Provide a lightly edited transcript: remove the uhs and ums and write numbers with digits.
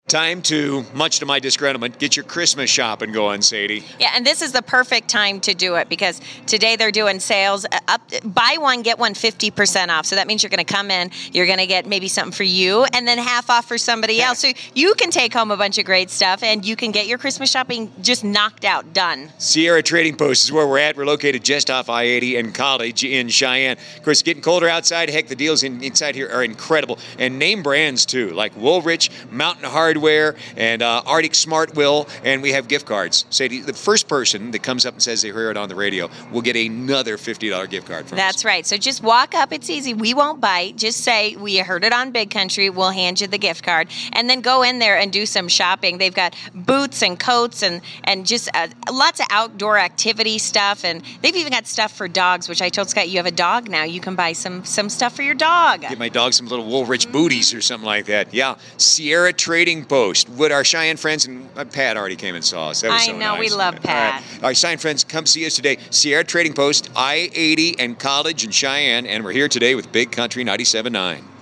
Time to, much to my disgruntlement, get your Christmas shopping going, Sadie. Yeah, and this is the perfect time to do it because today they're doing sales. Buy one, get one 50% off. So that means you're going to come in, you're going to get maybe something for you, and then half off for somebody else. So you can take home a bunch of great stuff, and you can get your Christmas shopping just knocked out, done. Sierra Trading Post is where we're at. We're located just off I-80 and College in Cheyenne. Of course, getting colder outside. Heck, the deals inside here are incredible. And name brands, too, like Woolrich, Mountain Hardware, and Arctic Smartwill, and we have gift cards. Sadie, the first person that comes up and says they heard it on the radio will get another $50 gift card from us. That's right. So just walk up. It's easy. We won't bite. Just say, we heard it on Big Country. We'll hand you the gift card. And then go in there and do some shopping. They've got boots and coats and just lots of outdoor activity stuff. And they've even got stuff for dogs, which I told Scott, you have a dog now. You can buy some stuff for your dog. Get my dog some little Woolrich booties or something like that. Yeah. Sierra Trading Post. Would our Cheyenne friends, and Pat already came and saw us. That was so nice. I know, we love Pat. All right. Our Cheyenne friends, come see us today. Sierra Trading Post, I-80 and College in Cheyenne, and we're here today with Big Country 97.9.